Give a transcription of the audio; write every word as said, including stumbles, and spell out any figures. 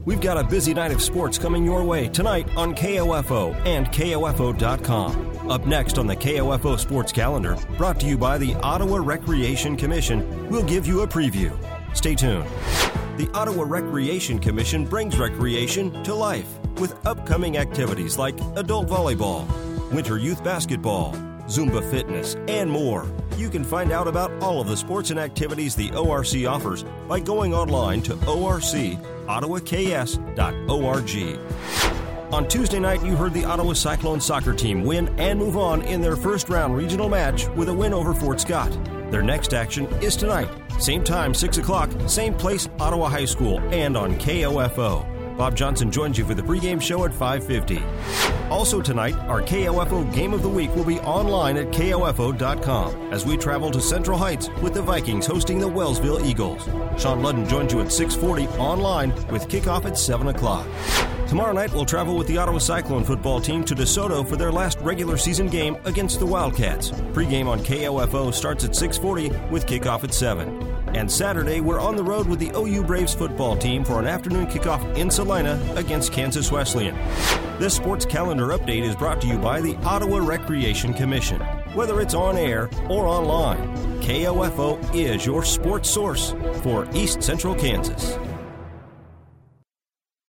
We've got a busy night of sports coming your way tonight on K O F O and K O F O dot com. Up next on the K O F O Sports Calendar, brought to you by the Ottawa Recreation Commission, we'll give you a preview. Stay tuned. The Ottawa Recreation Commission brings recreation to life with upcoming activities like adult volleyball, winter youth basketball, Zumba fitness, and more. You can find out about all of the sports and activities the O R C offers by going online to O R C Ottawa K S dot org. On Tuesday night, you heard the Ottawa Cyclone soccer team win and move on in their first round regional match with a win over Fort Scott. Their next action is tonight. Same time, six o'clock, same place, Ottawa High School, and on K O F O. Bob Johnson joins you for the pregame show at five fifty. Also tonight, our K O F O Game of the Week will be online at K O F O dot com as we travel to Central Heights with the Vikings hosting the Wellsville Eagles. Sean Ludden joins you at six forty online with kickoff at seven o'clock. Tomorrow night, we'll travel with the Ottawa Cyclone football team to DeSoto for their last regular season game against the Wildcats. Pre-game on K O F O starts at six forty with kickoff at seven. And Saturday, we're on the road with the O U Braves football team for an afternoon kickoff in Salina against Kansas Wesleyan. This sports calendar update is brought to you by the Ottawa Recreation Commission. Whether it's on air or online, K O F O is your sports source for East Central Kansas.